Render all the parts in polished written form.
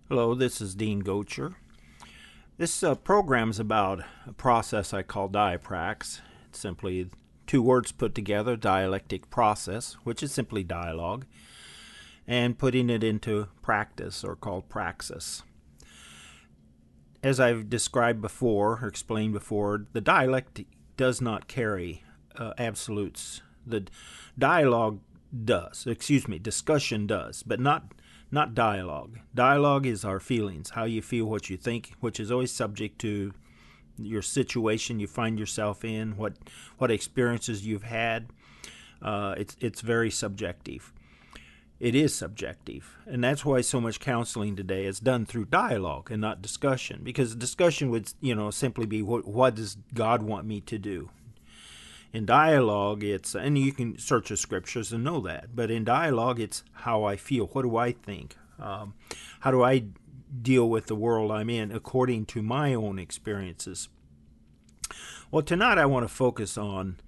Hello, this is Dean Gocher. This program is about a process I call diaprax. It's simply two words put together, dialectic process, which is simply dialogue, and putting it into practice, or called praxis. As I've described before, or explained before, the dialectic does not carry absolutes. The dialogue does, discussion does, but not dialogue. Dialogue is our feelings, how you feel, what you think, which is always subject to your situation you find yourself in, what experiences you've had. It's very subjective. It is subjective, and that's why so much counseling today is done through dialogue and not discussion. Because discussion would, simply be what does God want me to do. In dialogue, and you can search the scriptures and know that, but in dialogue, it's how I feel. What do I think? How do I deal with the world I'm in according to my own experiences? Well, tonight I want to focus on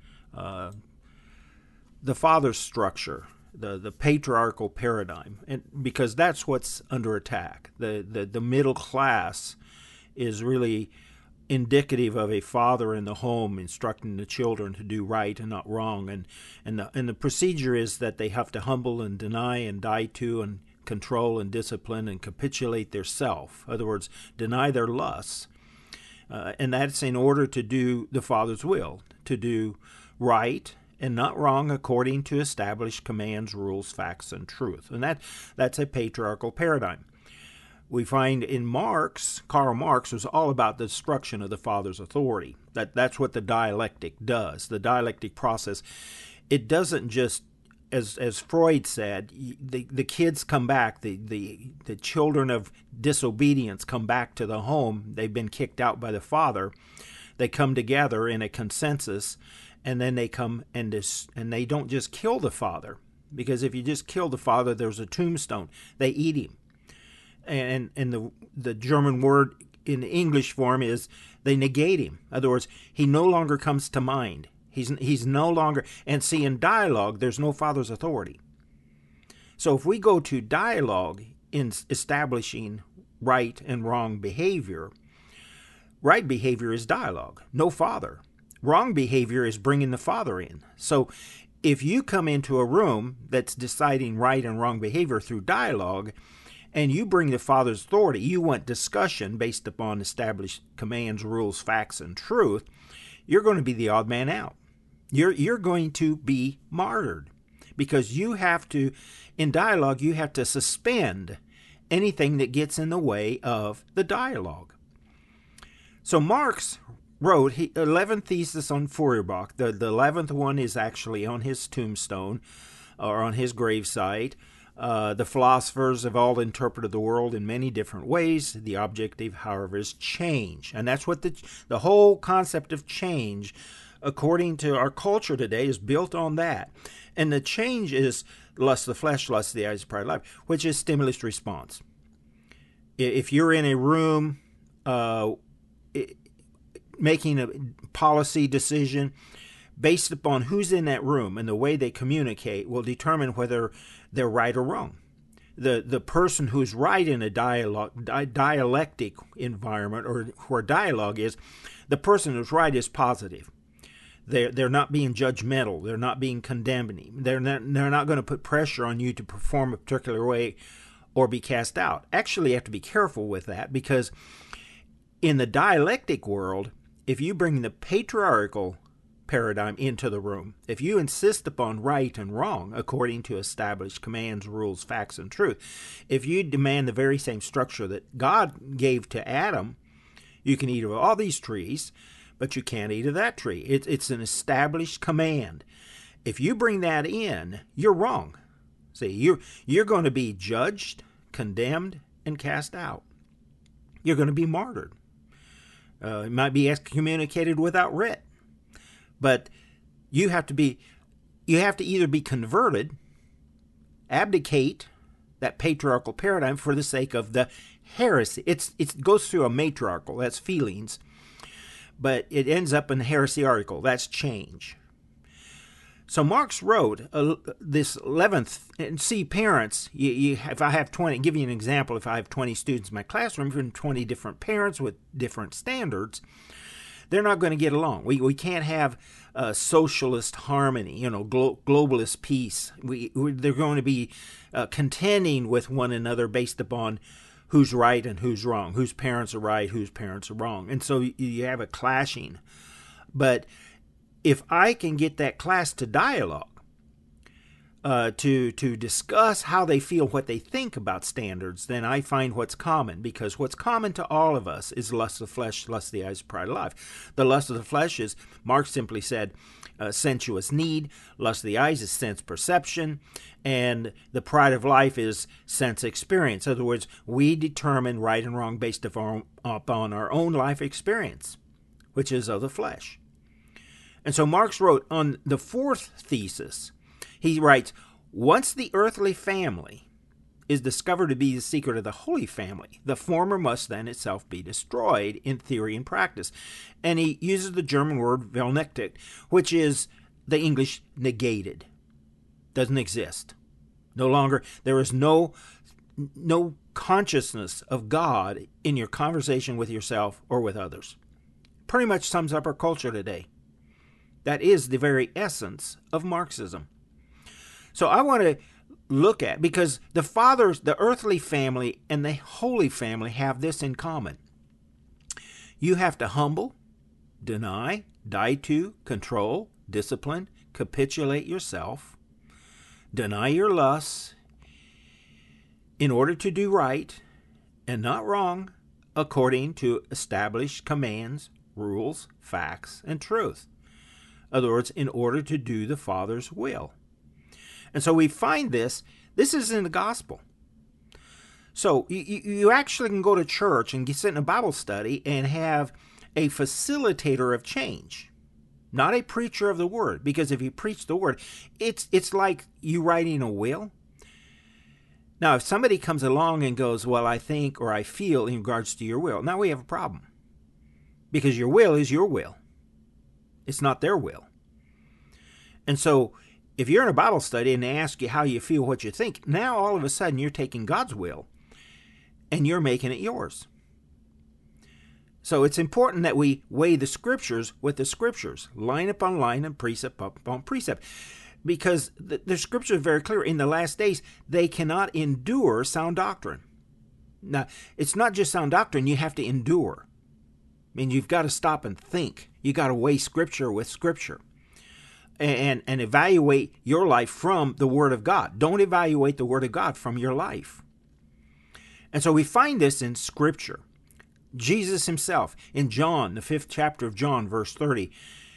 the father's structure, the patriarchal paradigm, and because that's what's under attack. The middle class is really indicative of a father in the home instructing the children to do right and not wrong, and the procedure is that they have to humble and deny and die to and control and discipline and capitulate their self. In other words, deny their lusts, and that's in order to do the Father's will, to do right and not wrong according to established commands, rules, facts, and truth. And that's a patriarchal paradigm. We find in Karl Marx was all about the destruction of the father's authority. That's what the dialectic does. The dialectic process, it doesn't just, as Freud said, the kids come back, the children of disobedience come back to the home. They've been kicked out by the father. They come together in a consensus, and then they come and they don't just kill the father, because if you just kill the father, there's a tombstone. They eat him. And the German word in English form is they negate him. In other words, he no longer comes to mind. He's no longer, and see, in dialogue, there's no father's authority. So if we go to dialogue in establishing right and wrong behavior, right behavior is dialogue, no father. Wrong behavior is bringing the father in. So if you come into a room that's deciding right and wrong behavior through dialogue, and you bring the Father's authority, you want discussion based upon established commands, rules, facts, and truth, you're going to be the odd man out. You're going to be martyred, because you have to, in dialogue, you have to suspend anything that gets in the way of the dialogue. So Marx wrote 11 theses on Feuerbach. The 11th one is actually on his tombstone, or on his gravesite. The philosophers have all interpreted the world in many different ways. The objective, however, is change. And that's what the whole concept of change, according to our culture today, is built on that. And the change is lust of the flesh, lust of the eyes, pride of life, which is stimulus response. If you're in a room making a policy decision, based upon who's in that room and the way they communicate will determine whether they're right or wrong. The person who's right in a dialectic environment, or where dialogue is, the person who's right is positive. They're not being judgmental. They're not being condemning. They're not going to put pressure on you to perform a particular way or be cast out. Actually, you have to be careful with that, because in the dialectic world, if you bring the patriarchal paradigm into the room, if you insist upon right and wrong according to established commands, rules, facts, and truth, if you demand the very same structure that God gave to Adam, you can eat of all these trees, but you can't eat of that tree. It's an established command. If you bring that in, you're wrong. See, you're going to be judged, condemned, and cast out. You're going to be martyred. It might be excommunicated without writ. But you have to either be converted, abdicate that patriarchal paradigm for the sake of the heresy. It goes through a matriarchal, that's feelings, but it ends up in heresiarchal, that's change. So Marx wrote this 11th, and see, parents, if I have 20, give you an example, if I have 20 students in my classroom from 20 different parents with different standards, they're not going to get along. We can't have socialist harmony, globalist peace. They're going to be contending with one another based upon who's right and who's wrong, whose parents are right, whose parents are wrong. And so you have a clashing. But if I can get that class to dialogue, to discuss how they feel, what they think about standards, then I find what's common, because what's common to all of us is lust of the flesh, lust of the eyes, pride of life. The lust of the flesh is, Marx simply said, sensuous need. Lust of the eyes is sense perception, and the pride of life is sense experience. In other words, we determine right and wrong based upon our own life experience, which is of the flesh. And so Marx wrote on the fourth thesis, he writes, once the earthly family is discovered to be the secret of the holy family, the former must then itself be destroyed in theory and practice. And he uses the German word vernichtet, which is the English negated. Doesn't exist. No longer, there is no consciousness of God in your conversation with yourself or with others. Pretty much sums up our culture today. That is the very essence of Marxism. So I want to look at, because the fathers, the earthly family and the holy family have this in common. You have to humble, deny, die to, control, discipline, capitulate yourself, deny your lusts in order to do right and not wrong according to established commands, rules, facts, and truth. In other words, in order to do the Father's will. And so we find this is in the gospel. So you actually can go to church and sit in a Bible study and have a facilitator of change, not a preacher of the word. Because if you preach the word, it's like you writing a will. Now, if somebody comes along and goes, well, I think or I feel in regards to your will, now we have a problem. Because your will is your will. It's not their will. And so if you're in a Bible study and they ask you how you feel, what you think, now all of a sudden you're taking God's will and you're making it yours. So it's important that we weigh the Scriptures with the Scriptures, line upon line and precept upon precept. Because the Scripture is very clear. In the last days, they cannot endure sound doctrine. Now, it's not just sound doctrine. You have to endure. I mean, you've got to stop and think. You got to weigh Scripture with Scripture. And evaluate your life from the Word of God. Don't evaluate the Word of God from your life. And so we find this in Scripture. Jesus himself, in John, the 5th chapter of John, verse 30,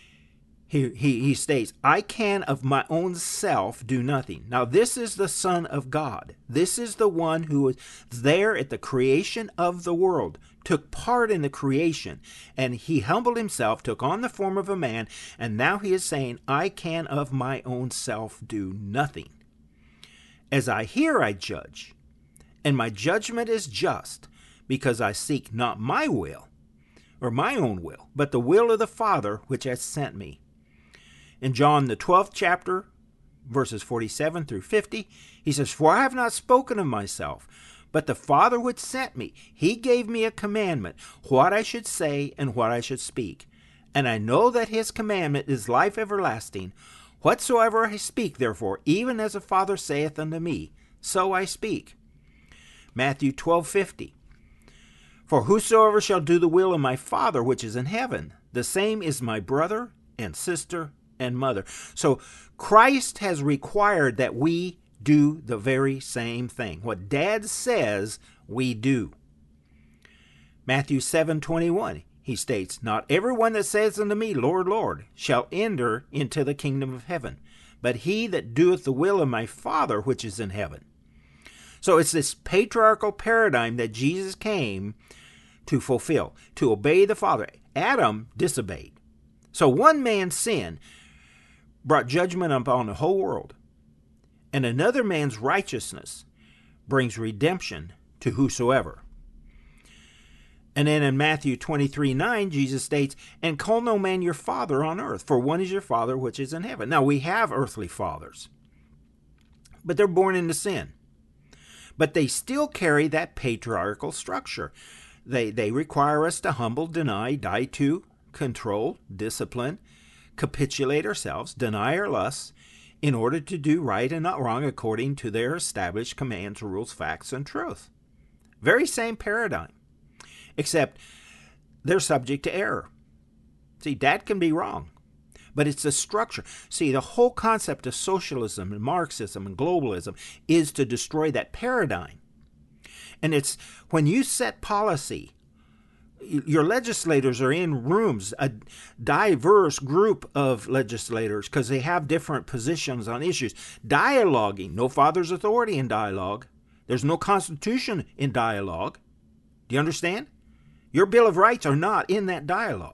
he states, I can of my own self do nothing. Now this is the Son of God. This is the one who was there at the creation of the world, took part in the creation, and he humbled himself, took on the form of a man, and now he is saying, I can of my own self do nothing. As I hear, I judge, and my judgment is just, because I seek not my will, or my own will, but the will of the Father which has sent me. In John, the 12th chapter, verses 47 through 50, he says, For I have not spoken of myself, but the Father which sent me, he gave me a commandment, what I should say and what I should speak. And I know that his commandment is life everlasting. Whatsoever I speak, therefore, even as the Father saith unto me, so I speak. Matthew 12:50. For whosoever shall do the will of my Father which is in heaven, the same is my brother and sister and mother. So Christ has required that we do the very same thing. What Dad says, we do. Matthew 7:21, he states, Not everyone that says unto me, Lord, Lord, shall enter into the kingdom of heaven, but he that doeth the will of my Father which is in heaven. So it's this patriarchal paradigm that Jesus came to fulfill, to obey the Father. Adam disobeyed. So one man's sin brought judgment upon the whole world, and another man's righteousness brings redemption to whosoever. And then in Matthew 23:9, Jesus states, "And call no man your father on earth, for one is your Father which is in heaven." Now, we have earthly fathers, but they're born into sin. But they still carry that patriarchal structure. They require us to humble, deny, die to, control, discipline, capitulate ourselves, deny our lusts, in order to do right and not wrong according to their established commands, rules, facts, and truth. Very same paradigm, except they're subject to error. See, Dad can be wrong, but it's the structure. See, the whole concept of socialism and Marxism and globalism is to destroy that paradigm. And it's when you set policy, your legislators are in rooms, a diverse group of legislators, because they have different positions on issues. Dialoguing, no father's authority in dialogue. There's no constitution in dialogue. Do you understand? Your Bill of Rights are not in that dialogue.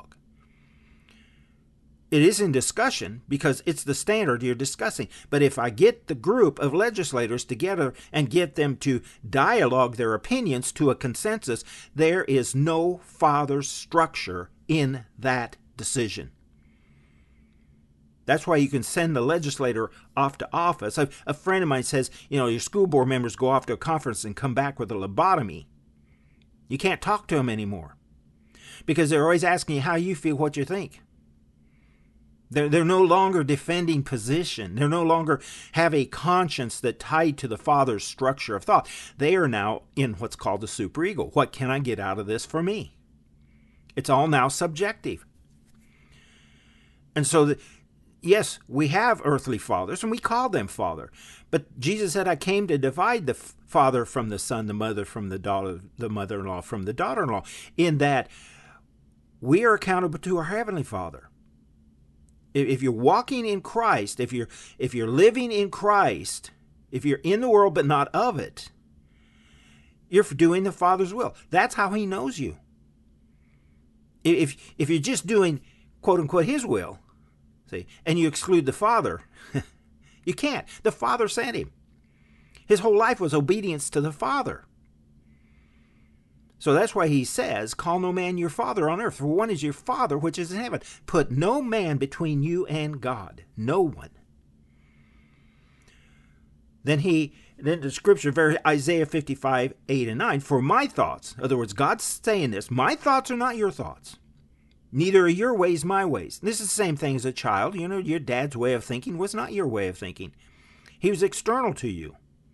It is in discussion because it's the standard you're discussing. But if I get the group of legislators together and get them to dialogue their opinions to a consensus, there is no father's structure in that decision. That's why you can send the legislator off to office. A friend of mine says, your school board members go off to a conference and come back with a lobotomy. You can't talk to them anymore because they're always asking you how you feel, what you think. They're no longer defending position. They're no longer have a conscience that tied to the father's structure of thought. They are now in what's called the superego. What can I get out of this for me? It's all now subjective. And so, yes, we have earthly fathers, and we call them father. But Jesus said, I came to divide the father from the son, the mother from the daughter, the mother-in-law from the daughter-in-law, in that we are accountable to our Heavenly Father. If you're walking in Christ, if you're living in Christ, if you're in the world but not of it, you're doing the Father's will. That's how He knows you. If you're just doing, quote unquote, His will, see, and you exclude the Father, you can't. The Father sent Him. His whole life was obedience to the Father. So that's why He says, call no man your father on earth, for one is your Father which is in heaven. Put no man between you and God. No one. Then the scripture, Isaiah 55, 8 and 9, for my thoughts, in other words, God's saying this, my thoughts are not your thoughts. Neither are your ways my ways. This is the same thing as a child. Your dad's way of thinking was not your way of thinking. He was external to you.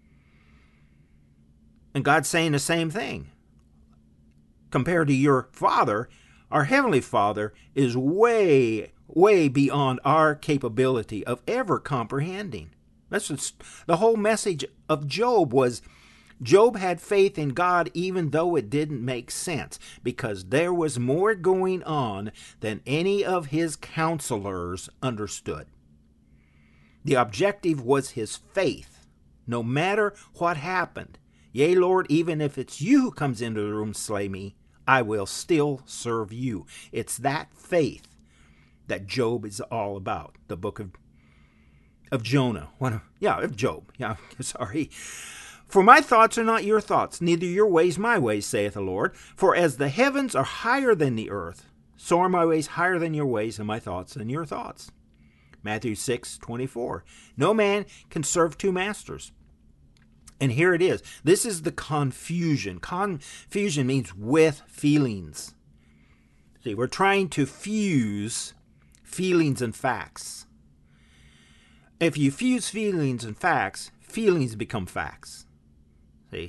And God's saying the same thing. Compared to your Father, our Heavenly Father is way, way beyond our capability of ever comprehending. That's the whole message of Job was, Job had faith in God even though it didn't make sense, because there was more going on than any of his counselors understood. The objective was his faith. No matter what happened, yea, Lord, even if it's you who comes into the room, slay me, I will still serve you. It's that faith that Job is all about. The book of Jonah. Of Job. Sorry. For my thoughts are not your thoughts, neither your ways my ways, saith the Lord. For as the heavens are higher than the earth, so are my ways higher than your ways, and my thoughts than your thoughts. Matthew 6:24. No man can serve two masters. And here it is. This is the confusion. Confusion means with feelings. See, we're trying to fuse feelings and facts. If you fuse feelings and facts, feelings become facts. See,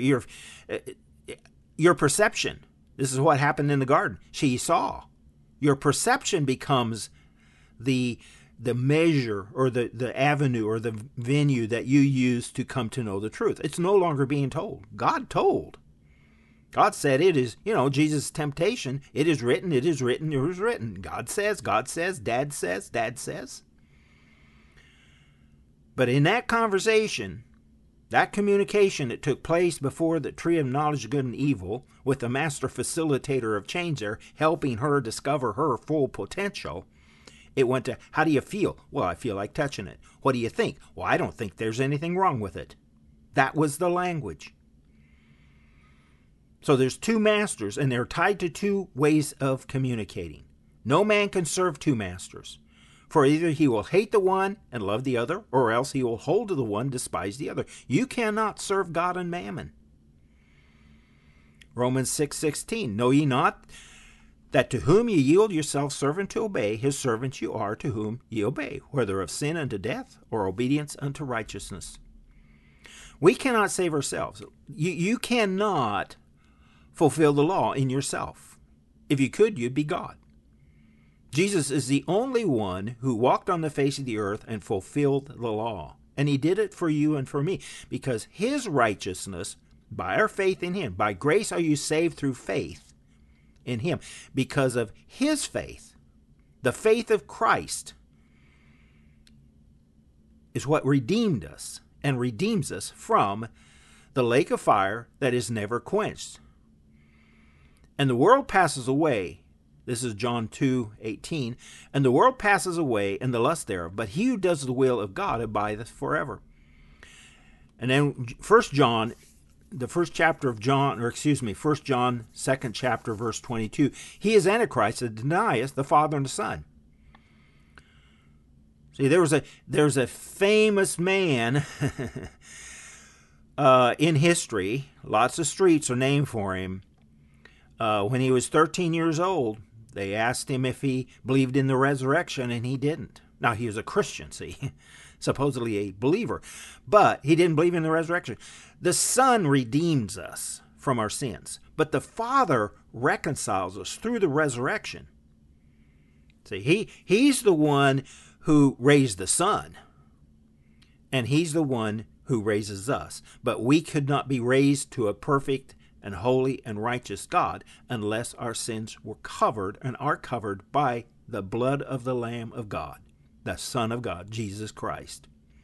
your perception. This is what happened in the garden. She saw. Your perception becomes the measure or the avenue or the venue that you use to come to know the truth. It's no longer being told. God told. God said it is, Jesus' temptation, it is written, it is written, it is written. God says, Dad says, Dad says. But in that conversation, that communication that took place before the tree of knowledge of good and evil, with the master facilitator of change there, helping her discover her full potential, it went to, how do you feel? Well, I feel like touching it. What do you think? Well, I don't think there's anything wrong with it. That was the language. So there's two masters, and they're tied to two ways of communicating. No man can serve two masters. For either he will hate the one and love the other, or else he will hold to the one, despise the other. You cannot serve God and mammon. Romans 6:16, know ye not that to whom ye yield yourselves servant to obey, his servants you are to whom ye obey, whether of sin unto death or obedience unto righteousness. We cannot save ourselves. You cannot fulfill the law in yourself. If you could, you'd be God. Jesus is the only one who walked on the face of the earth and fulfilled the law. And he did it for you and for me, because his righteousness, by our faith in him, by grace are you saved through faith in him. Because of his faith, the faith of Christ, is what redeemed us and redeems us from the lake of fire that is never quenched. And the world passes away. This is John 2:18. And the world passes away and the lust thereof, but he who does the will of God abideth forever. And then 1 John, the first chapter of John, 1 John, 2nd chapter, verse 22. He is Antichrist that denieth the Father and the Son. See, there's a famous man in history. Lots of streets are named for him. When he was 13 years old, they asked him if he believed in the resurrection, and he didn't. Now, he was a Christian, see, supposedly a believer, but he didn't believe in the resurrection. The Son redeems us from our sins, but the Father reconciles us through the resurrection. See, he's the one who raised the Son, and he's the one who raises us. But we could not be raised to a perfect and holy and righteous God unless our sins were covered and are covered by the blood of the Lamb of God, the Son of God, Jesus Christ.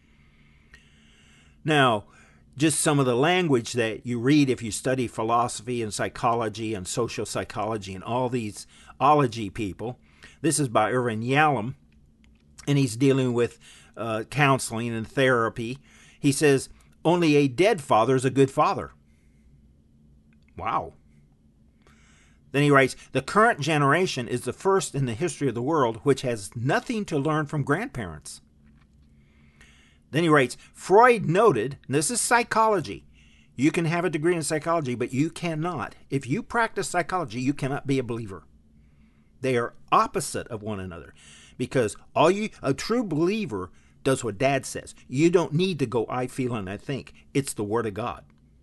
Now, just some of the language that you read if you study philosophy and psychology and social psychology and all these ology people. This is by Irvin Yalom, and he's dealing with counseling and therapy. He says, only a dead father is a good father. Wow. Then he writes, the current generation is the first in the history of the world which has nothing to learn from grandparents. Then he writes, Freud noted, and this is psychology. You can have a degree in psychology, but you cannot. If you practice psychology, you cannot be a believer. They are opposite of one another, because a true believer does what Dad says. You don't need to go, I feel and I think. It's the Word of God.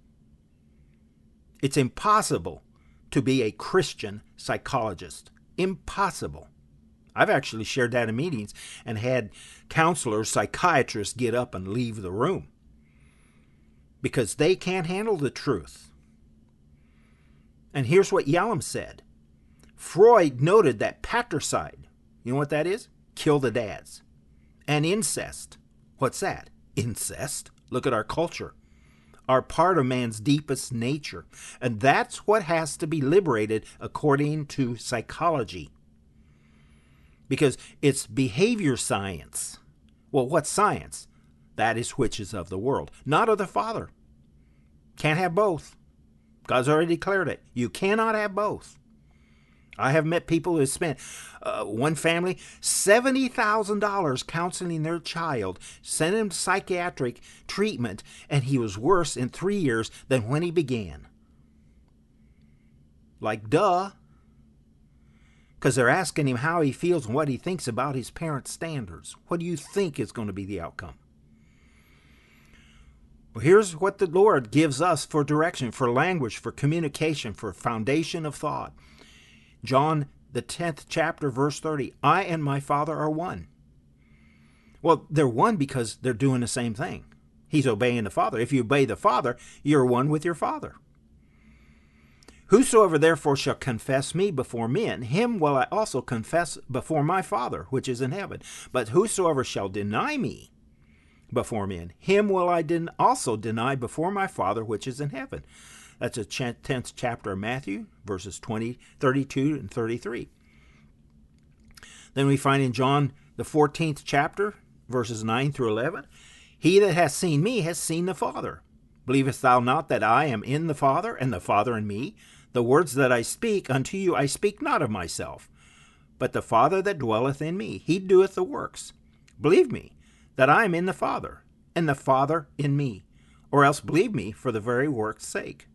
It's impossible to be a Christian psychologist. Impossible. I've actually shared that in meetings and had counselors, psychiatrists get up and leave the room because they can't handle the truth. And here's what Yalom said. Freud noted that patricide, you know what that is? Kill the dads. And incest. What's that? Incest. Look at our culture. Are part of man's deepest nature. And that's what has to be liberated according to psychology. Because it's behavior science. Well, what's science? That is which is of the world, not of the Father. Can't have both. God's already declared it. You cannot have both. I have met people who have spent, one family, $70,000 counseling their child, sent him to psychiatric treatment, and he was worse in 3 years than when he began. Like, duh. Because they're asking him how he feels and what he thinks about his parents' standards. What do you think is going to be the outcome? Well, here's what the Lord gives us for direction, for language, for communication, for foundation of thought. John, the 10th chapter, verse 30, I and my Father are one. Well, they're one because they're doing the same thing. He's obeying the Father. If you obey the Father, you're one with your Father. Whosoever therefore shall confess me before men, him will I also confess before my Father, which is in heaven. But whosoever shall deny me before men, him will I also deny before my Father, which is in heaven. That's the 10th chapter of Matthew, verses 32 and 33. Then we find in John, the 14th chapter, verses 9 through 11, he that has seen me has seen the Father. Believest thou not that I am in the Father, and the Father in me? The words that I speak unto you I speak not of myself, but the Father that dwelleth in me, he doeth the works. Believe me, that I am in the Father, and the Father in me, or else believe me for the very work's sake.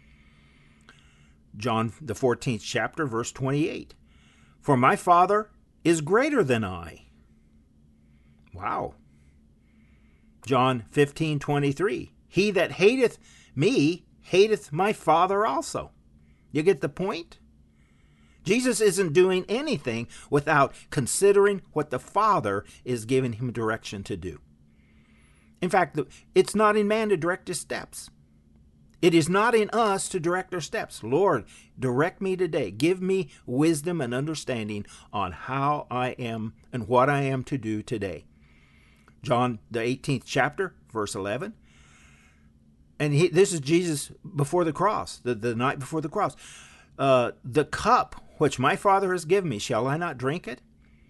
John, the 14th chapter, verse 28. For my Father is greater than I. Wow. John 15:23. He that hateth me hateth my Father also. You get the point? Jesus isn't doing anything without considering what the Father is giving him direction to do. In fact, it's not in man to direct his steps. It is not in us to direct our steps. Lord, direct me today. Give me wisdom and understanding on how I am and what I am to do today. John, the 18th chapter, verse 11. And this is Jesus before the cross, the night before the cross. The cup which my Father has given me, shall I not drink it?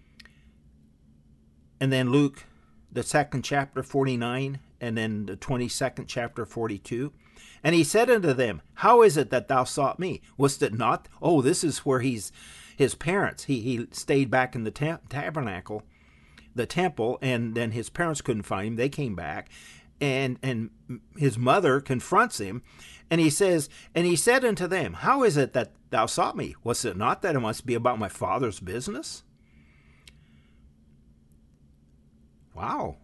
And then Luke, the 2nd chapter, 49, and then the 22nd chapter, 42. And he said unto them, how is it that thou sought me? Wast it not? Oh, this is where his parents, he stayed back in the tabernacle, the temple, and then his parents couldn't find him. They came back, and his mother confronts him, and he says, and he said unto them, how is it that thou sought me? Was it not that it must be about my Father's business? Wow.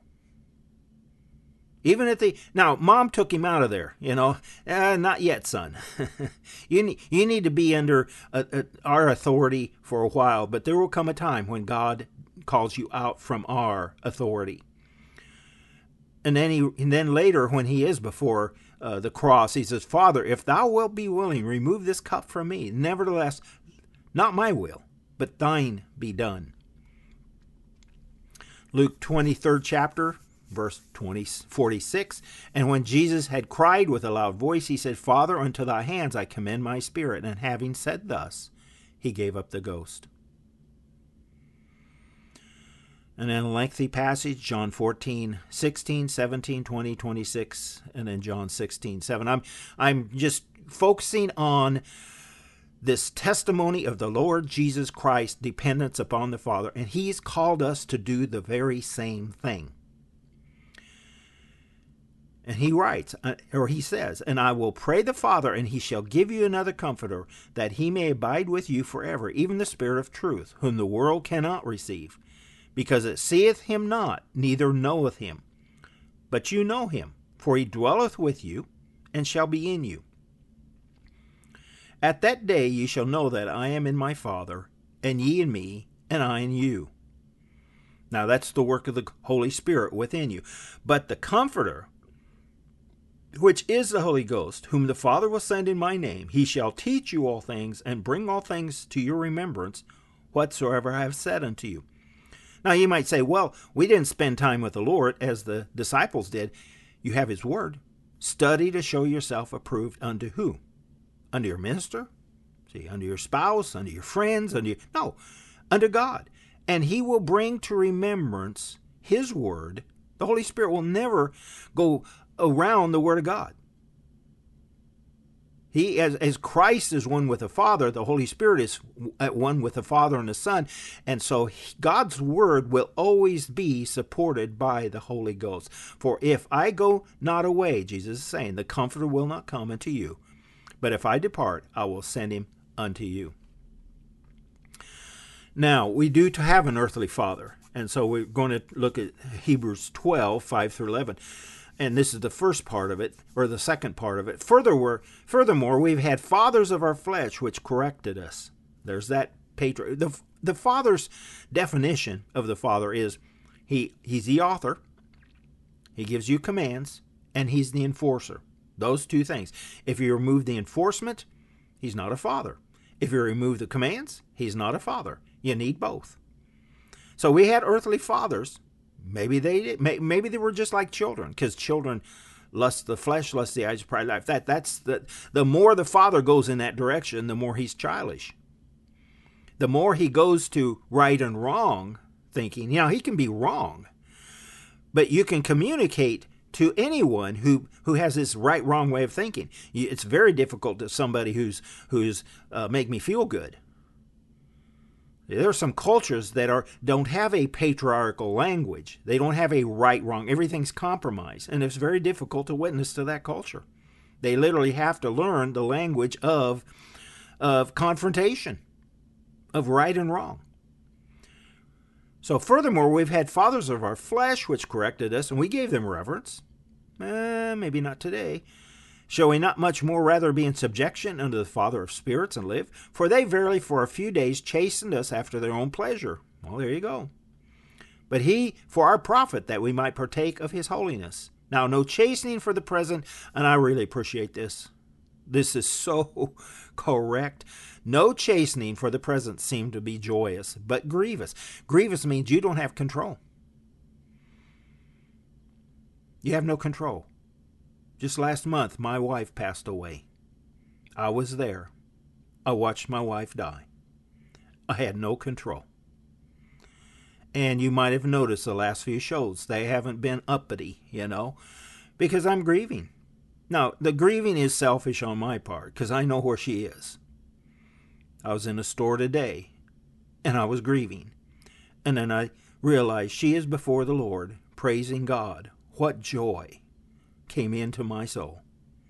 Even if now, Mom took him out of there, not yet, son. You need to be under our authority for a while, but there will come a time when God calls you out from our authority. And then later, when he is before the cross, he says, Father, if thou wilt be willing, remove this cup from me. Nevertheless, not my will, but thine be done. Luke 23rd chapter, verse 46. And when Jesus had cried with a loud voice, he said, Father, unto thy hands I commend my spirit. And having said thus, he gave up the ghost. And then a lengthy passage, John 14, 16, 17, 20, 26, and then John 16, 7. I'm just focusing on this testimony of the Lord Jesus Christ, dependence upon the Father, and he's called us to do the very same thing. And he writes, or he says, and I will pray the Father, and he shall give you another comforter, that he may abide with you forever, even the Spirit of truth, whom the world cannot receive, because it seeth him not, neither knoweth him. But you know him, for he dwelleth with you, and shall be in you. At that day ye shall know that I am in my Father, and ye in me, and I in you. Now that's the work of the Holy Spirit within you. But the Comforter, which is the Holy Ghost, whom the Father will send in my name, he shall teach you all things, and bring all things to your remembrance, whatsoever I have said unto you. Now you might say, well, we didn't spend time with the Lord as the disciples did. You have his word. Study to show yourself approved unto who? Unto your minister? See, unto your spouse, unto your friends, unto God. And he will bring to remembrance his word. The Holy Spirit will never go around the word of God. He, as Christ is one with the Father, the Holy Spirit is at one with the Father and the Son. And so God's word will always be supported by the Holy Ghost. For if I go not away, Jesus is saying, the Comforter will not come unto you. But if I depart, I will send him unto you. Now, we do to have an earthly father. And so we're going to look at Hebrews 12, 5 through 11. And this is the first part of it, or the second part of it. Furthermore, we've had fathers of our flesh which corrected us. There's that patriarch. The father's definition of the father is he's the author, he gives you commands, and he's the enforcer. Those two things. If you remove the enforcement, he's not a father. If you remove the commands, he's not a father. You need both. So we had earthly fathers. Maybe they were just like children, because children lust the flesh, lust the eyes, pride, life. That's the more the father goes in that direction, the more he's childish. The more he goes to right and wrong thinking, he can be wrong, but you can communicate to anyone who has this right-wrong way of thinking. It's very difficult to somebody who's make me feel good. There are some cultures that don't have a patriarchal language. They don't have a right-wrong. Everything's compromised, and it's very difficult to witness to that culture. They literally have to learn the language of confrontation, of right and wrong. So furthermore, we've had fathers of our flesh which corrected us, and we gave them reverence. Maybe not today. Shall we not much more rather be in subjection unto the Father of spirits and live? For they verily for a few days chastened us after their own pleasure. Well, there you go. But he for our profit, that we might partake of his holiness. Now, no chastening for the present, and I really appreciate this. This is so correct. No chastening for the present seemed to be joyous, but grievous. Grievous means you don't have control. You have no control. Just last month, my wife passed away. I was there. I watched my wife die. I had no control. And you might have noticed the last few shows, they haven't been uppity, because I'm grieving. Now, the grieving is selfish on my part, because I know where she is. I was in a store today, and I was grieving. And then I realized she is before the Lord, praising God. What joy came into my soul.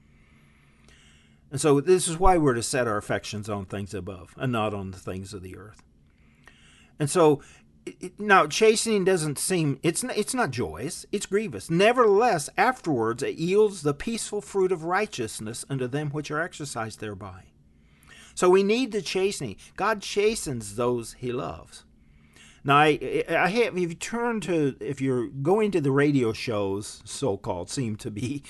And so this is why we're to set our affections on things above and not on the things of the earth. And so now chastening doesn't seem, it's not joyous, it's grievous. Nevertheless, afterwards it yields the peaceful fruit of righteousness unto them which are exercised thereby. So we need the chastening. God chastens those he loves. Now, if you're going to the radio shows, so-called, seem to be,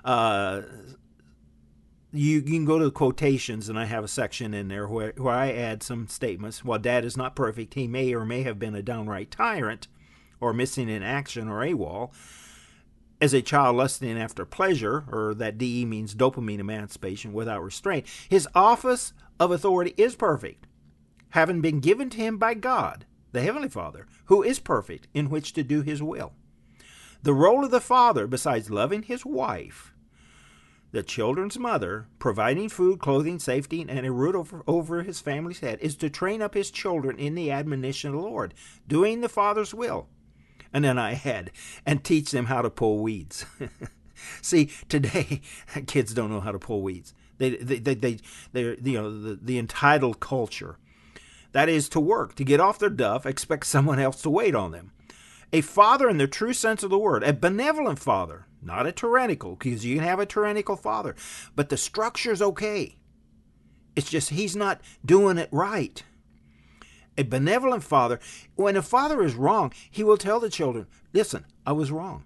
you can go to the quotations, and I have a section in there where I add some statements. While Dad is not perfect, he may or may have been a downright tyrant, or missing in action, or AWOL. As a child lusting after pleasure, or that DE means dopamine emancipation without restraint, his office of authority is perfect, having been given to him by God, the Heavenly Father, who is perfect in which to do his will. The role of the father, besides loving his wife, the children's mother, providing food, clothing, safety, and a roof over his family's head, is to train up his children in the admonition of the Lord, doing the Father's will. And then I add, and teach them how to pull weeds. See, today, kids don't know how to pull weeds. They're the entitled culture. That is to work, to get off their duff, expect someone else to wait on them. A father in the true sense of the word, a benevolent father, not a tyrannical, because you can have a tyrannical father, but the structure's okay. It's just he's not doing it right. A benevolent father, when a father is wrong, he will tell the children, listen, I was wrong.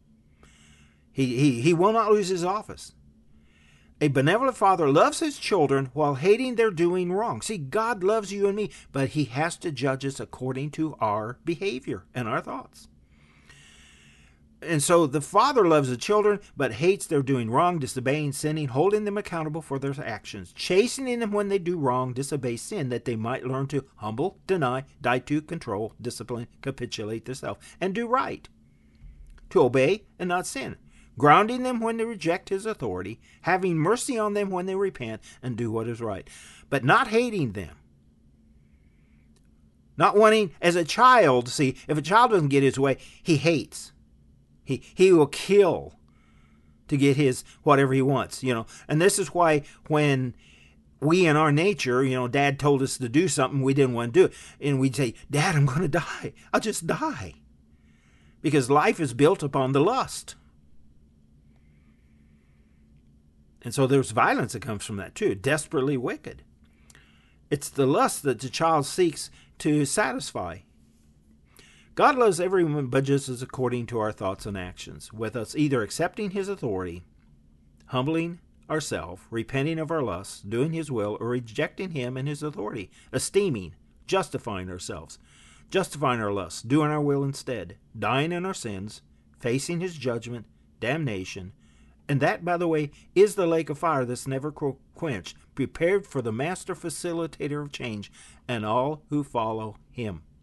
He will not lose his office. A benevolent father loves his children while hating their doing wrong. See, God loves you and me, but he has to judge us according to our behavior and our thoughts. And so the father loves the children, but hates their doing wrong, disobeying, sinning, holding them accountable for their actions, chastening them when they do wrong, disobey, sin, that they might learn to humble, deny, die to, control, discipline, capitulate themselves, and do right, to obey and not sin, grounding them when they reject his authority, having mercy on them when they repent and do what is right, but not hating them. Not wanting, as a child, see, if a child doesn't get his way, he hates. He will kill to get his whatever he wants, And this is why when we in our nature, Dad told us to do something we didn't want to do it, and we'd say, Dad, I'm going to die. I'll just die. Because life is built upon the lust. And so there's violence that comes from that too, desperately wicked. It's the lust that the child seeks to satisfy. God loves everyone, but judges according to our thoughts and actions, with us either accepting his authority, humbling ourselves, repenting of our lusts, doing his will, or rejecting him and his authority, esteeming, justifying ourselves, justifying our lusts, doing our will instead, dying in our sins, facing his judgment, damnation, and that, by the way, is the lake of fire that's never quenched, prepared for the master facilitator of change and all who follow him.